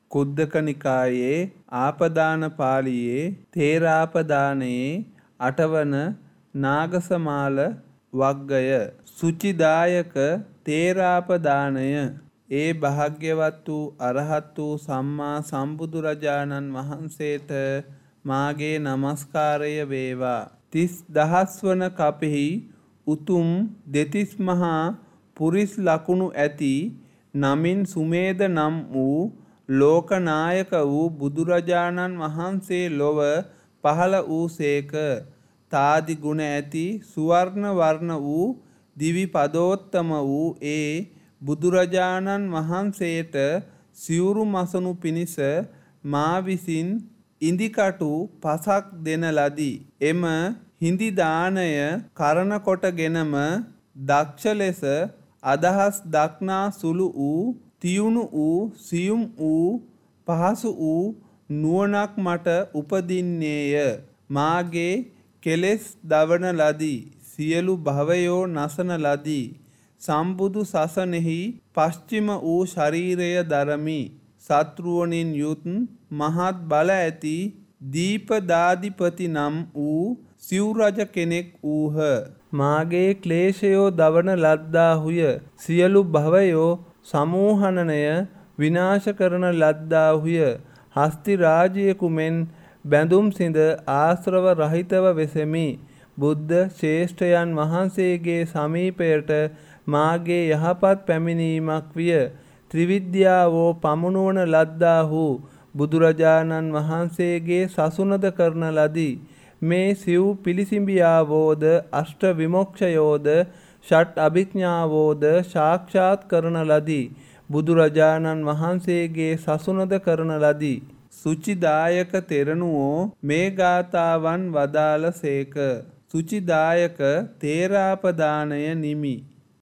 කුද්දක නිකායේ ආපදාන පාළියේ තේරාපදානයේ 8 වන නාගසමාල වග්ගය. සුචිදායක තේරාපදානය. ඒ භාග්‍යවත් වූ අරහත් වූ සම්මා සම්බුදුරජාණන් වහන්සේට මාගේ නමස්කාරය වේවා. 30,000 වන කපෙහි උතුම් දෙතිස් මහා පුරිස් ලකුණු ඇති නමින් සුමේද නම් වූ ලෝකනායක වූ බුදුරජාණන් වහන්සේ ලොව පහළ වූසේක. තාදි ගුණ ඇති සුවර්ණ වර්ණ වූ දිවි පදෝත්තම වූ ඒ බුදුරජාණන් වහන්සේට සිවුරු මසනු පිණිස මා විසින් ඉදිකටු 5ක් දෙන ලදී. එම හිඳි දානය කරන කොටගෙනම දක්ෂ ලෙස අදහස් දක්නා සුළු වූ තියුණු වූ සියුම් වූ පහසු වූ නුවණක් මට උපදින්නේය. මාගේ කෙලෙස් දවන ලදී. සියලු භවයෝ නසන ලදී. සම්බුදු සසනෙහි පශ්චිම වූ ශරීරය දරමි. සත්‍රුවණින් යුත් මහත් බල ඇති දීපදාදිපති නම් වූ සිව් රජ කෙනෙක් වූහ. මාගේ ක්ලේශයෝ දවන ලද්දාහුය. සියලු භවයෝ සමූහනනය විනාශ කරන ලද්දාහුය. හස්ති රාජ්‍යයෙකු මෙන් බැඳුම් සිඳ ආශ්‍රව රහිතව වෙසෙමි. බුද්ධ ශ්‍රේෂ්ඨයන් වහන්සේගේ සමීපයට මාගේ යහපත් පැමිණීමක් විය. ත්‍රිවිද්‍යාවෝ පමුණුවන ලද්දාහු බුදුරජාණන් වහන්සේගේ සසුනද කරන ලදී. මේ සිව් පිළිසිඹියාවෝද අෂ්ට විමොක්ෂයෝද ෂට් අභිඥාවෝද සාක්ෂාත් කරන ලදී. බුදුරජාණන් වහන්සේගේ සසුනද කරන ලදී. සුචිදායක තෙරණුවෝ මේ ගාථාවන් වදාළ සේක. සුචිදායක තේරාපදානය නිමි.